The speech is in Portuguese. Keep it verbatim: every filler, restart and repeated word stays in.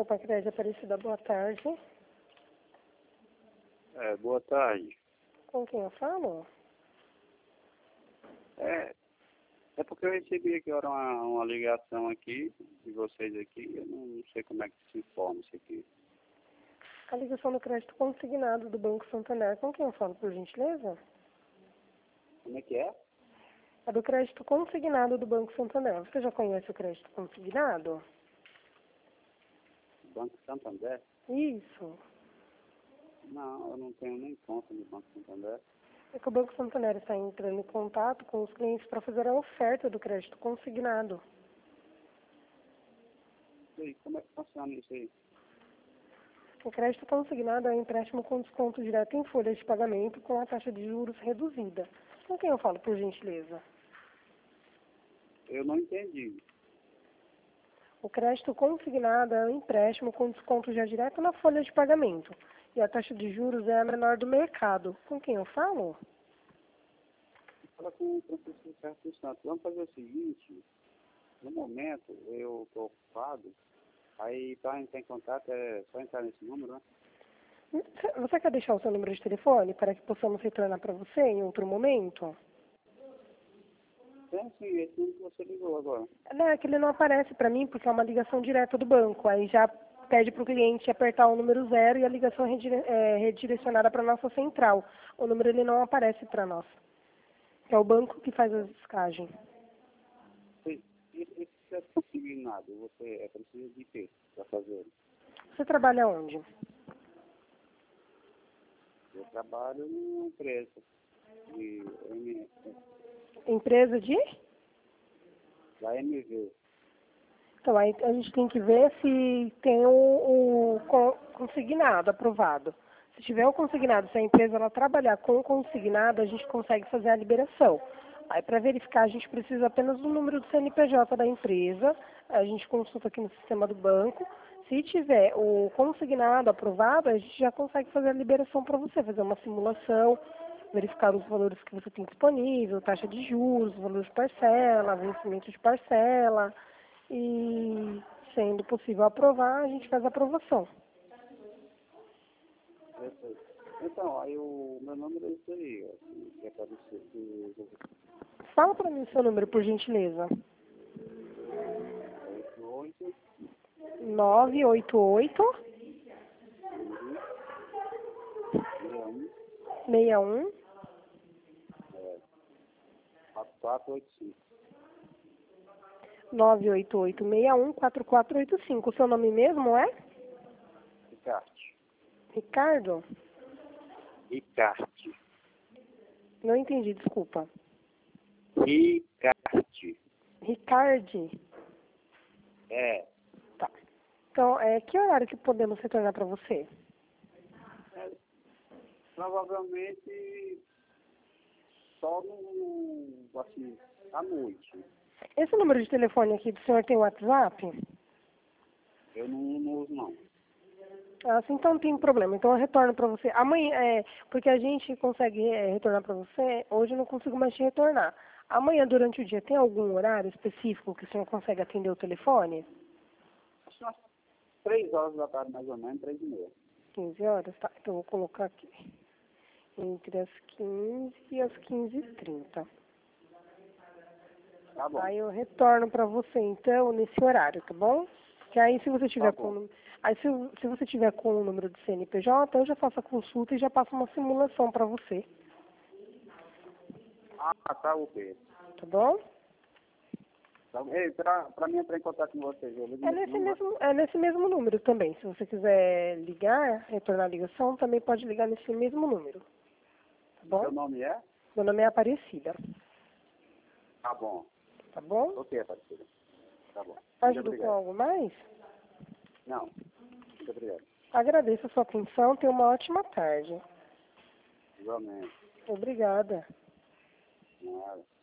Copa Crédito Aparecida, boa tarde. É, boa tarde. Com quem eu falo? É, é porque eu recebi aqui agora uma, uma ligação aqui de vocês aqui, eu não sei como é que se informa isso aqui. A ligação do crédito consignado do Banco Santander. Com quem eu falo, por gentileza? Como é que é? É do crédito consignado do Banco Santander. Você já conhece o crédito consignado? Banco Santander? Isso. Não, eu não tenho nem conta no Banco Santander. É que o Banco Santander está entrando em contato com os clientes para fazer a oferta do crédito consignado. E aí, como é que funciona isso aí? O crédito consignado é um empréstimo com desconto direto em folha de pagamento com a taxa de juros reduzida. Com quem eu falo, por gentileza? Eu não entendi. O crédito consignado é um empréstimo com desconto já direto na folha de pagamento. E a taxa de juros é a menor do mercado. Com quem eu falo? Fala com o professor Sérgio Santos. Vamos fazer o seguinte, no momento eu estou ocupado, aí para entrar em contato é só entrar nesse número, né? Você quer deixar o seu número de telefone para que possamos retornar para você em outro momento? Tem sim, esse número que você ligou agora. Não, é que ele não aparece para mim porque é uma ligação direta do banco. Aí já pede para o cliente apertar o número zero e a ligação é redire- é redirecionada para a nossa central. O número ele não aparece para nós. É o banco que faz a descagem. Sim, esse esse é consignado, você é preciso de quê para fazer? Você trabalha onde? Eu trabalho numa empresa de M, Empresa de? da M V. Então, aí a gente tem que ver se tem o, o co- consignado aprovado. Se tiver o consignado, se a empresa ela trabalhar com o consignado, a gente consegue fazer a liberação. Aí, para verificar, a gente precisa apenas do número do C N P J da empresa, a gente consulta aqui no sistema do banco. Se tiver o consignado aprovado, a gente já consegue fazer a liberação para você, fazer uma simulação, verificar os valores que você tem disponível, taxa de juros, valor de parcela, vencimento de parcela. E, sendo possível aprovar, a gente faz a aprovação. Então, aí o meu número é esse aí, ó, que é para você. que- Fala para mim o seu número, por gentileza. oito oito, nove oito oito, seis um, seis um, quatro quatro oito cinco. nove oito oito, seis um, quatro quatro oito cinco. O seu nome mesmo é? Ricarte. Ricardo? Ricarte. Não entendi, desculpa. Ricarte. Ricardi? É. Tá. Então, é, que horário que podemos retornar para você? é. Provavelmente só no, assim, à noite. Esse número de telefone aqui do senhor tem WhatsApp? Eu não, não uso não. Ah, sim, então não tem problema. Então eu retorno para você. Amanhã, é, porque a gente consegue é, retornar para você, hoje eu não consigo mais te retornar. Amanhã, durante o dia, tem algum horário específico que o senhor consegue atender o telefone? Acho que umas três horas da tarde, mais ou menos, três e meia. quinze horas? Tá, então eu vou colocar aqui. Entre as quinze e as quinze e trinta. Tá bom. Aí eu retorno para você, então, nesse horário, tá bom? Que aí, se você tiver Tá com... bom. Aí, se, se você tiver com o número do C N P J, eu já faço a consulta e já passo uma simulação para você, Ah, tá ok. tá bom? Tá, ei, pra, pra mim entrar em contato com vocês, eu ligo É nesse nesse número. mesmo, é nesse mesmo número também. Se você quiser ligar, retornar a ligação, também pode ligar nesse mesmo número. Tá bom? Seu nome é? Meu nome é Aparecida. Tá bom. Tá bom? Ok, parceiro. Tá bom. Muito Ajudo com obrigado. algo mais? Não. Muito obrigado. Agradeço a sua atenção. Tenha uma ótima tarde. Igualmente. Obrigada. Nada.